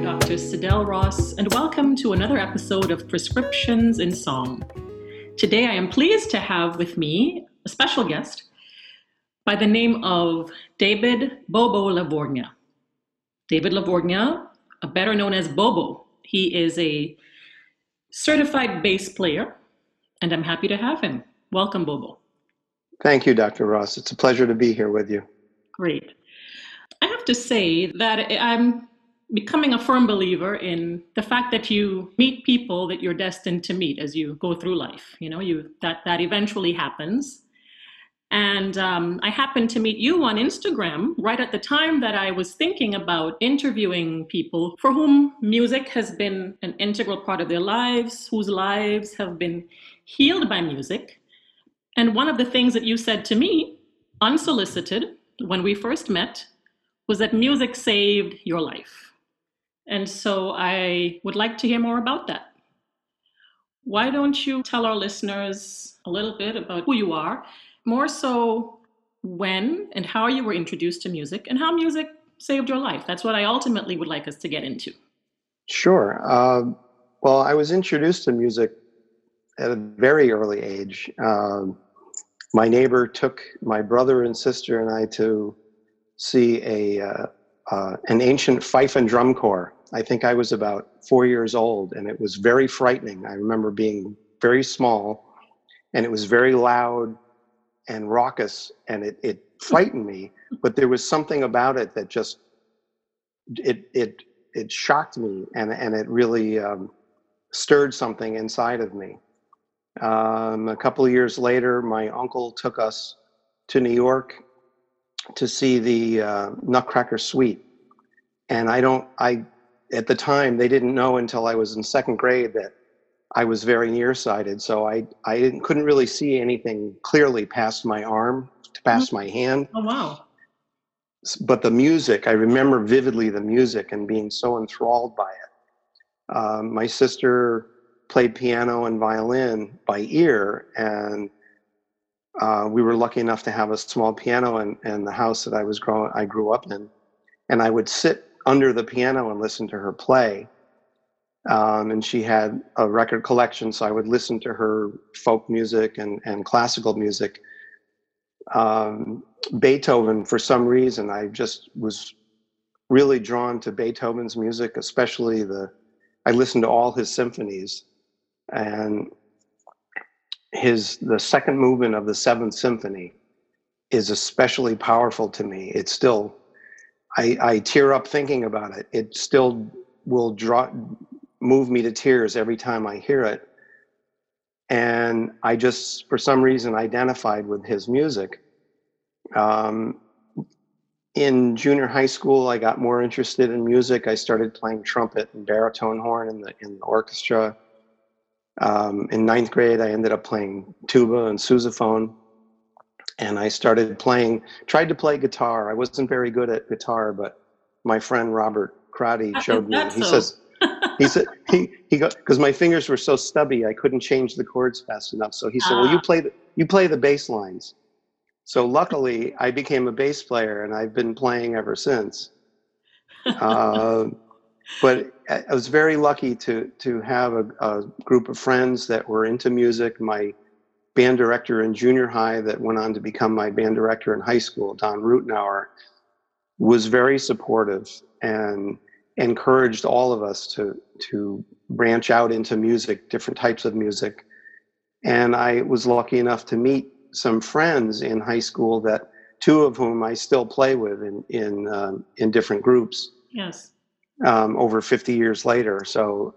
Dr. Sidel Ross, and welcome to another episode of Prescriptions in Song. Today I am pleased to have with me a special guest by the name of David Bobo Lavorgna. David Lavorgna, better known as Bobo. He is a certified bass player, and I'm happy to have him. Welcome, Bobo. Thank you, Dr. Ross. It's a pleasure to be here with you. Great. I have to say that I'm becoming a firm believer in the fact that you meet people that you're destined to meet as you go through life. You know, that eventually happens. And I happened to meet you on Instagram right at the time that I was thinking about interviewing people for whom music has been an integral part of their lives, whose lives have been healed by music. And one of the things that you said to me, unsolicited, when we first met, was that music saved your life. And so I would like to hear more about that. Why don't you tell our listeners a little bit about who you are, more so when and how you were introduced to music and how music saved your life? That's what I ultimately would like us to get into. Sure. Well, I was introduced to music at a very early age. My neighbor took my brother and sister and I to see an ancient fife and drum corps. I think I was about 4 years old, and it was very frightening. I remember being very small, and it was very loud and raucous, and it frightened me. But there was something about it that just it shocked me, and it really stirred something inside of me. A couple of years later, my uncle took us to New York to see the Nutcracker Suite. And at the time, they didn't know until I was in second grade that I was very nearsighted. So I couldn't really see anything clearly past my arm, past my hand. Oh, wow. But the music, I remember vividly the music and being so enthralled by it. My sister played piano and violin by ear, and we were lucky enough to have a small piano in the house that I grew up in, and I would sit under the piano and listen to her play. And she had a record collection, so I would listen to her folk music and classical music. Beethoven, for some reason, I just was really drawn to Beethoven's music, especially I listened to all his symphonies, and the second movement of the Seventh Symphony is especially powerful to me. It's still, I tear up thinking about it. It still will move me to tears every time I hear it. And I just, for some reason, identified with his music. In junior high school, I got more interested in music. I started playing trumpet and baritone horn in the orchestra. In ninth grade, I ended up playing tuba and sousaphone, and I tried to play guitar. I wasn't very good at guitar, but my friend Robert Crotty showed me. He said, because my fingers were so stubby, I couldn't change the chords fast enough. So he said, well, you play the bass lines. So luckily, I became a bass player, and I've been playing ever since. But I was very lucky to have a group of friends that were into music. My band director in junior high that went on to become my band director in high school, Don Rutenauer, was very supportive and encouraged all of us to branch out into music, different types of music. And I was lucky enough to meet some friends in high school two of whom I still play with in different groups. Yes. Over 50 years later. So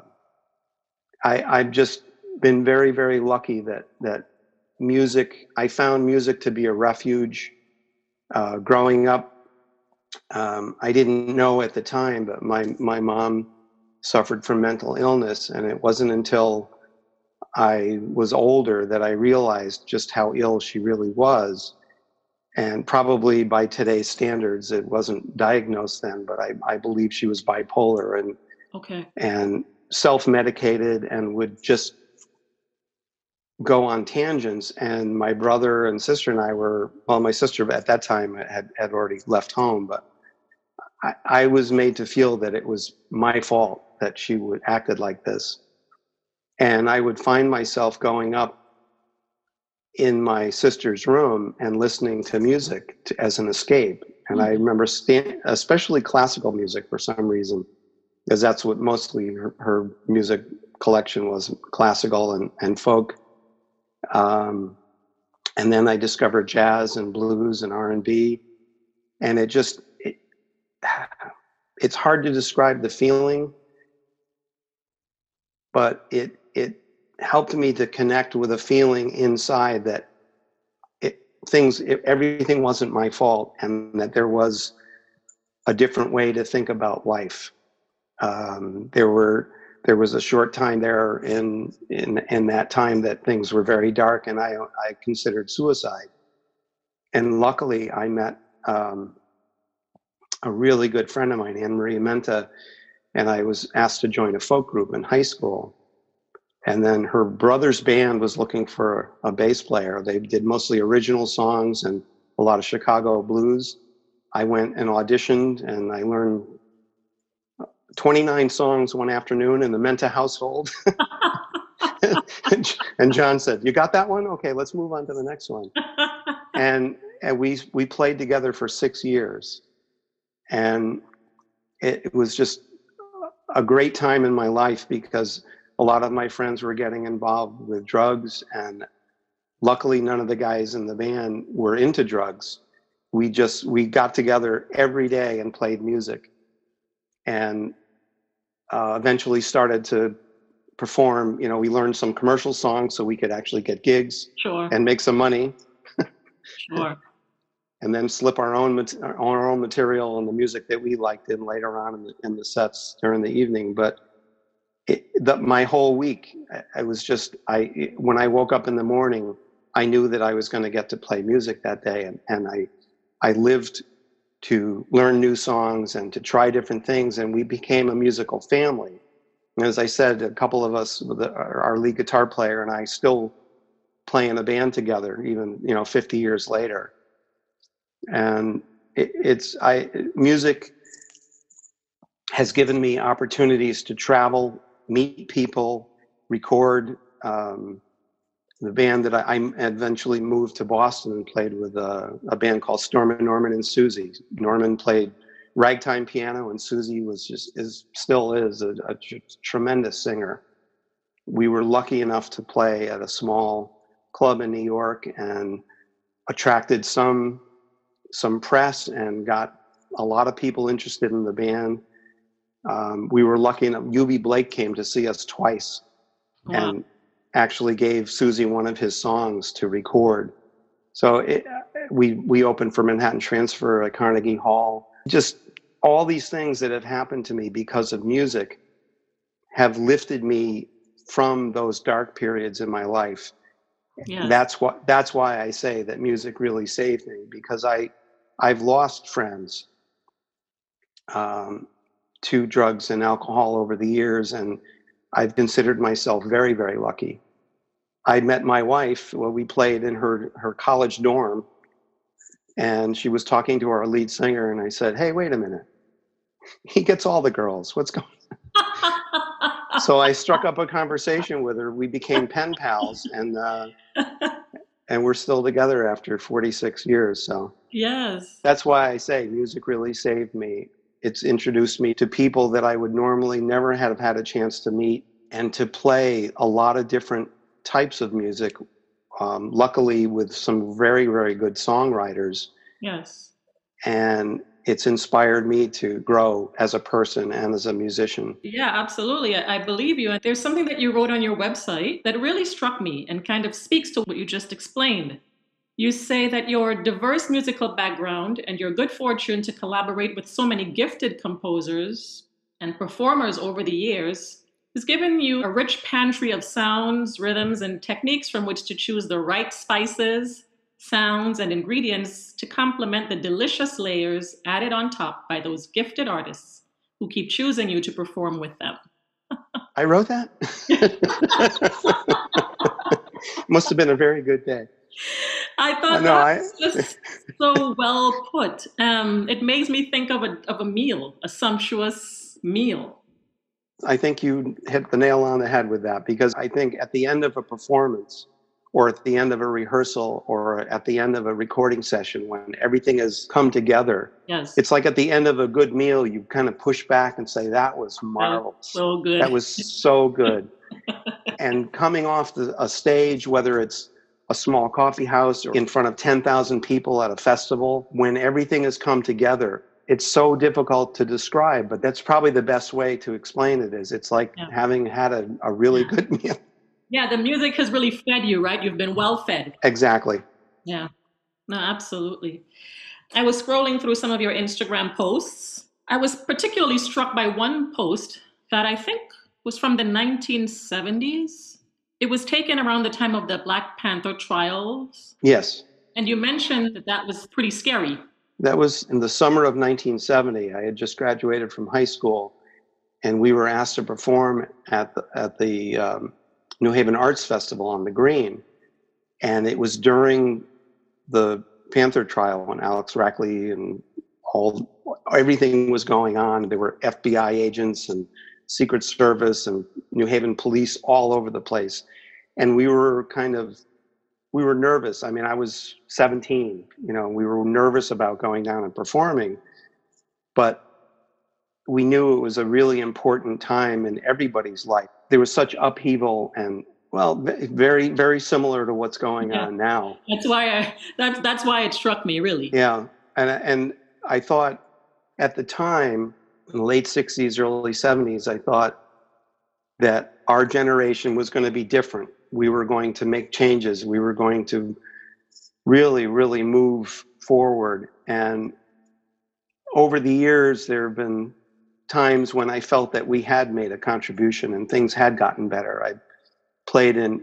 I've just been very, very lucky that I found music to be a refuge. Growing up, I didn't know at the time, but my mom suffered from mental illness, and it wasn't until I was older that I realized just how ill she really was. And probably by today's standards, it wasn't diagnosed then, but I believe she was bipolar and self-medicated and would just go on tangents. And my brother and sister and I my sister at that time had already left home, but I was made to feel that it was my fault that she would acted like this. And I would find myself going up in my sister's room and listening to music as an escape. And I remember especially classical music for some reason, because that's what mostly her music collection was, classical and folk. And then I discovered jazz and blues and R&B. And it's hard to describe the feeling, but it helped me to connect with a feeling inside that everything wasn't my fault, and that there was a different way to think about life. There was a short time there in that time that things were very dark, and I considered suicide. And luckily, I met a really good friend of mine, Anne Marie Menta, and I was asked to join a folk group in high school. And then her brother's band was looking for a bass player. They did mostly original songs and a lot of Chicago blues. I went and auditioned, and I learned 29 songs one afternoon in the Menta household. And John said, "You got that one? Okay, let's move on to the next one." And we played together for 6 years. And it was just a great time in my life, because a lot of my friends were getting involved with drugs, and luckily none of the guys in the band were into drugs. We got together every day and played music, and eventually started to perform. We learned some commercial songs so we could actually get gigs. Sure. And make some money. Sure. And then slip our own material and the music that we liked in later on in the sets during the evening. But my whole week, when I woke up in the morning, I knew that I was going to get to play music that day, and I lived to learn new songs and to try different things, and we became a musical family. And as I said, a couple of us, our lead guitar player and I, still play in a band together, even 50 years later. And music has given me opportunities to travel, meet people, record. The band that I eventually moved to Boston and played with a band called Norman and Susie. Norman played ragtime piano, and Susie still is a tremendous singer. We were lucky enough to play at a small club in New York and attracted some press and got a lot of people interested in the band. We were lucky enough, UB Blake came to see us twice. Wow. And actually gave Susie one of his songs to record. So we opened for Manhattan Transfer at Carnegie Hall. Just all these things that have happened to me because of music have lifted me from those dark periods in my life. Yes. That's why I say that music really saved me, because I've lost friends to drugs and alcohol over the years, and I've considered myself very, very lucky. I met my wife, we played in her college dorm, and she was talking to our lead singer, and I said, "Hey, wait a minute. He gets all the girls. What's going on?" So I struck up a conversation with her. We became pen pals, and we're still together after 46 years. So yes, that's why I say music really saved me. It's introduced me to people that I would normally never have had a chance to meet, and to play a lot of different types of music, luckily with some very, very good songwriters. Yes. And it's inspired me to grow as a person and as a musician. Yeah, absolutely. I believe you. And there's something that you wrote on your website that really struck me and kind of speaks to what you just explained. You say that your diverse musical background and your good fortune to collaborate with so many gifted composers and performers over the years has given you a rich pantry of sounds, rhythms, and techniques from which to choose the right spices, sounds, and ingredients to complement the delicious layers added on top by those gifted artists who keep choosing you to perform with them. I wrote that? Must have been a very good day. I thought No, that was just so well put. It makes me think of a meal, a sumptuous meal. I think you hit the nail on the head with that, because I think at the end of a performance, or at the end of a rehearsal, or at the end of a recording session, when everything has come together, Yes, it's like at the end of a good meal, you kind of push back and say, that was that was marvelous. so good. That was so good. And coming off a stage, whether it's a small coffee house or in front of 10,000 people at a festival, when everything has come together, it's so difficult to describe, but that's probably the best way to explain it. Is it's like Yeah. having had a really good meal. Yeah, the music has really fed you, right? You've been well fed. Exactly. Yeah, no, absolutely. I was scrolling through some of your Instagram posts. I was particularly struck by one post that I think was from the 1970s. It was taken around the time of the Black Panther trials. Yes. And you mentioned that that was pretty scary. That was in the summer of 1970. I had just graduated from high school, and we were asked to perform at the New Haven Arts Festival on the Green. And it was during the Panther trial when Alex Rackley and everything was going on. There were FBI agents and Secret Service and New Haven police all over the place. And we were nervous. I mean, I was 17, we were nervous about going down and performing, but we knew it was a really important time in everybody's life. There was such upheaval, and well, very, very similar to what's going on now. That's why it struck me, really. Yeah. And I thought at the time, in the late 60s, early 70s, I thought that our generation was going to be different. We were going to make changes. We were going to really, really move forward. And over the years, there have been times when I felt that we had made a contribution and things had gotten better. I played in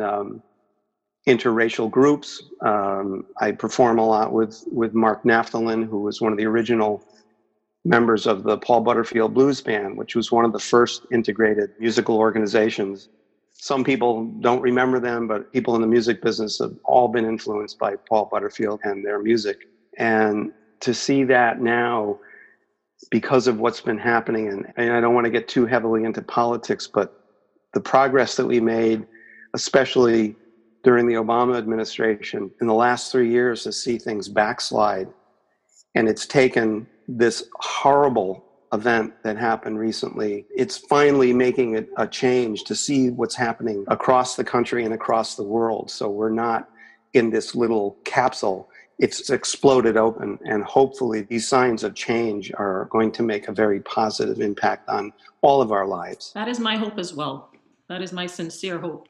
interracial groups. I perform a lot with Mark Naftalin, who was one of the original members of the Paul Butterfield Blues Band, which was one of the first integrated musical organizations. Some people don't remember them, but people in the music business have all been influenced by Paul Butterfield and their music. And to see that now, because of what's been happening, and I don't want to get too heavily into politics, but the progress that we made, especially during the Obama administration in the last 3 years, to see things backslide. And it's taken this horrible event that happened recently. It's finally making it a change to see what's happening across the country and across the world. So we're not in this little capsule. It's exploded open, and hopefully these signs of change are going to make a very positive impact on all of our lives. That is my hope as well. That is my sincere hope.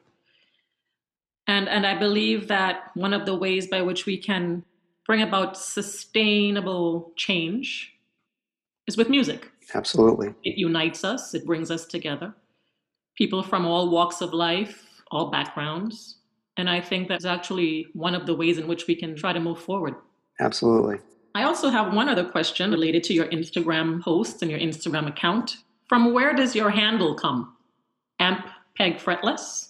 And I believe that one of the ways by which we can bring about sustainable change is with music. Absolutely. It unites us, it brings us together. People from all walks of life, all backgrounds. And I think that's actually one of the ways in which we can try to move forward. Absolutely. I also have one other question related to your Instagram posts and your Instagram account. From where does your handle come? Amp Peg Fretless?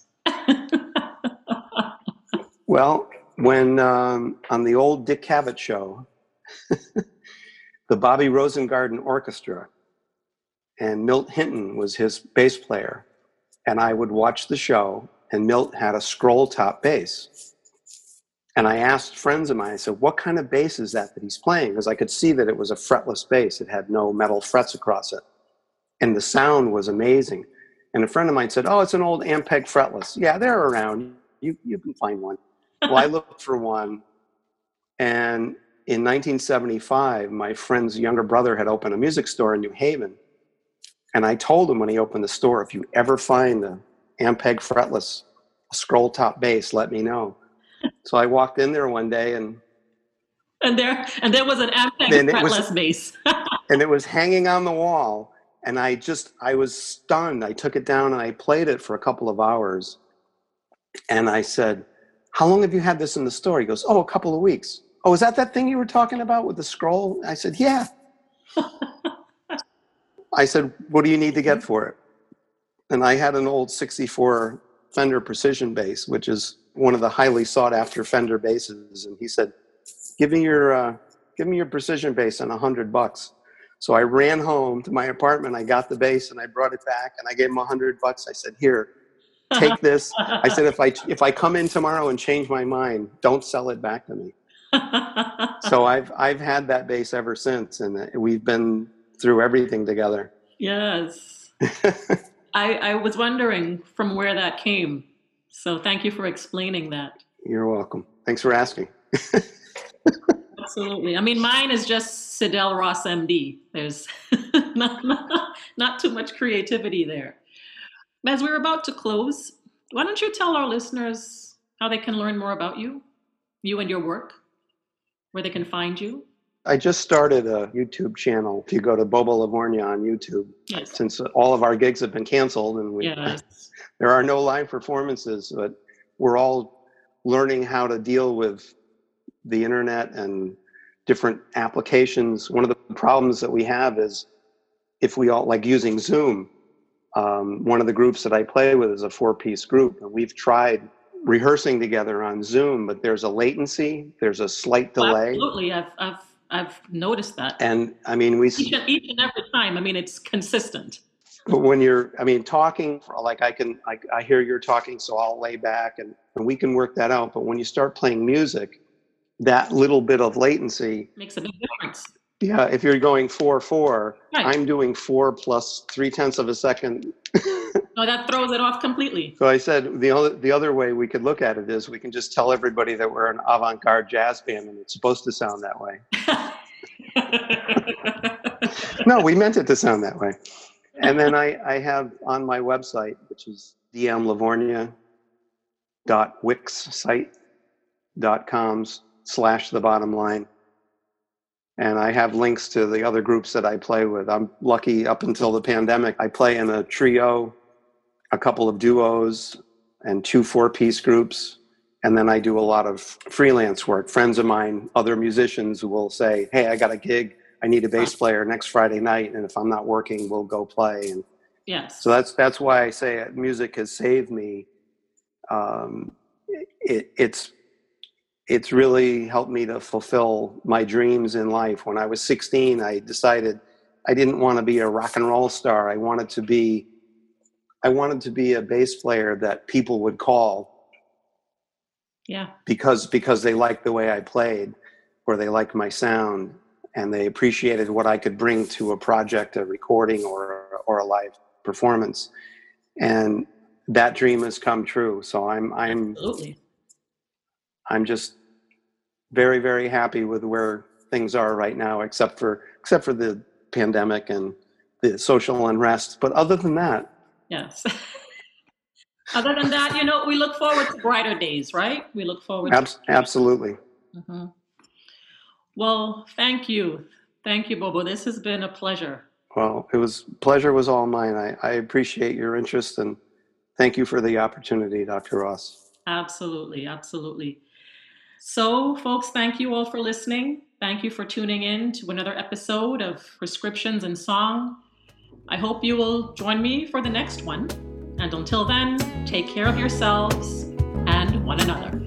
Well, when on the old Dick Cavett show, the Bobby Rosengarten Orchestra, and Milt Hinton was his bass player, and I would watch the show, and Milt had a scroll top bass. And I asked friends of mine, I said, what kind of bass is that he's playing? Because I could see that it was a fretless bass. It had no metal frets across it. And the sound was amazing. And a friend of mine said, oh, it's an old Ampeg fretless. Yeah, they're around. You can find one. Well, I looked for one. And in 1975, my friend's younger brother had opened a music store in New Haven. And I told him when he opened the store, if you ever find the Ampeg fretless scroll top bass, let me know. So I walked in there one day and there was an Ampeg fretless bass. And it was hanging on the wall. And I was stunned. I took it down and I played it for a couple of hours. And I said, how long have you had this in the store? He goes, oh, a couple of weeks. Oh, is that thing you were talking about with the scroll? I said, yeah. I said, what do you need to get for it? And I had an old 64 Fender Precision bass, which is one of the highly sought after Fender basses. And he said, give me your precision bass and $100. So I ran home to my apartment. I got the bass and I brought it back and I gave him $100. I said, here, take this. I said, if I come in tomorrow and change my mind, don't sell it back to me. So I've had that bass ever since, and we've been through everything together. Yes. I was wondering from where that came. So thank you for explaining that. You're welcome. Thanks for asking. Absolutely. I mean, mine is just Sidel Ross MD. There's not too much creativity there. As we're about to close, why don't you tell our listeners how they can learn more about you and your work, where they can find you? I just started a YouTube channel. If you go to Bobo Livornia on YouTube, yes. Since all of our gigs have been canceled and yes. there are no live performances, but we're all learning how to deal with the internet and different applications. One of the problems that we have is if we all like using Zoom. One of the groups that I play with is a 4-piece group, and we've tried rehearsing together on Zoom, but there's a latency, there's a slight delay. Absolutely, I've noticed that. And I mean, each and every time. I mean, it's consistent. But when you're, talking, like I hear you're talking, so I'll lay back and we can work that out. But when you start playing music, that little bit of latency makes a big difference. Yeah, if you're going 4/4, right. I'm doing 4 plus 0.3 of a second. No, that throws it off completely. So I said the other way we could look at it is we can just tell everybody that we're an avant-garde jazz band and it's supposed to sound that way. No, we meant it to sound that way. And then I have on my website, which is dmlivornia.wixsite.com/thebottomline. And I have links to the other groups that I play with. I'm lucky up until the pandemic, I play in a trio, a couple of duos, and 2 4-piece groups. And then I do a lot of freelance work. Friends of mine, other musicians will say, hey, I got a gig. I need a bass player next Friday night. And if I'm not working, we'll go play. And yes. So that's why I say music has saved me. It's really helped me to fulfill my dreams in life. When I was 16, I decided I didn't want to be a rock and roll star. I wanted to be a bass player that people would call. Yeah. Because they liked the way I played, or they liked my sound, and they appreciated what I could bring to a project, a recording, or a live performance. And that dream has come true. So Absolutely. I'm just very, very happy with where things are right now, except for the pandemic and the social unrest. But other than that, yes. Other than that, we look forward to brighter days, right? We look forward to absolutely. Mm-hmm. Well, thank you, Bobo. This has been a pleasure. Well, pleasure was all mine. I appreciate your interest, and thank you for the opportunity, Dr. Ross. Absolutely, absolutely. So, folks, thank you all for listening. Thank you for tuning in to another episode of Prescriptions in Song. I hope you will join me for the next one. And until then, take care of yourselves and one another.